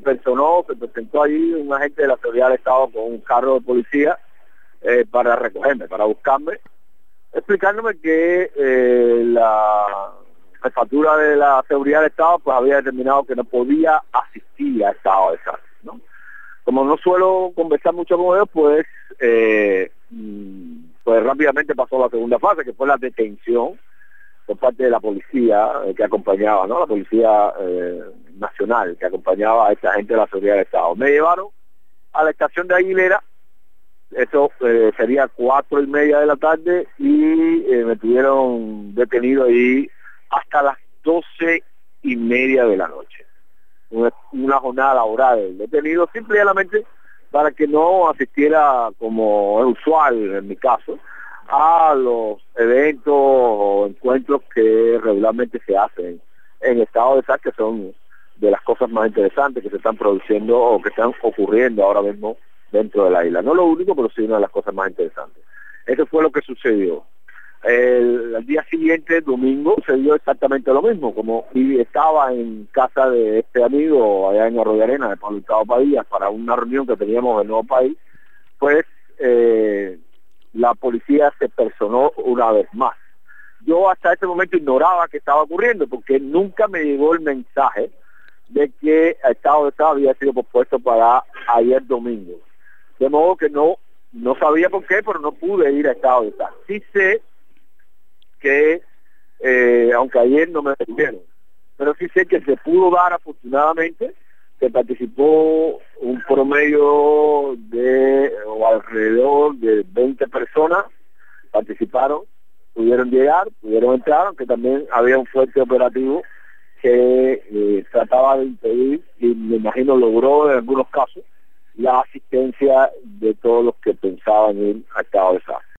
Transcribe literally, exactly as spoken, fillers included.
personó, se presentó ahí un agente de la seguridad del Estado con un carro de policía eh, para recogerme, para buscarme, explicándome que eh, la jefatura de la seguridad del Estado pues había determinado que no podía asistir a estado de exámenes, ¿no? Como no suelo conversar mucho con ellos, pues, eh, pues rápidamente pasó la segunda fase, que fue la detención por parte de la policía eh, que acompañaba, ¿no? La policía eh, nacional que acompañaba a esta gente de la seguridad del Estado. Me llevaron a la estación de Aguilera, eso eh, sería cuatro y media de la tarde, y eh, me tuvieron detenido ahí hasta las doce y media de la noche. Una, una jornada laboral detenido simplemente para que no asistiera, como es usual en mi caso, a los eventos o encuentros que regularmente se hacen en estado de exámenes, que son de las cosas más interesantes que se están produciendo o que están ocurriendo ahora mismo dentro de la isla. No lo único, pero sí una de las cosas más interesantes. Eso fue lo que sucedió. El, el día siguiente, domingo, sucedió exactamente lo mismo. Como estaba en casa de este amigo allá en Arroyo Arena, de Pablo Hurtado Padilla, para una reunión que teníamos en el Nuevo País, pues eh, la policía se personó una vez más. Yo hasta ese momento ignoraba qué estaba ocurriendo, porque nunca me llegó el mensaje de que el estado de estado había sido pospuesto para ayer domingo. De modo que no, no sabía por qué, pero no pude ir a estado de estado. Sí sé que, eh, aunque ayer no me detuvieron, pero sí sé que se pudo dar afortunadamente, que participó un promedio de, o alrededor de veinte personas, participaron, pudieron llegar, pudieron entrar, aunque también había un fuerte operativo que eh, trataba de impedir, y me imagino logró en algunos casos, la asistencia de todos los que pensaban ir a estado de exámenes.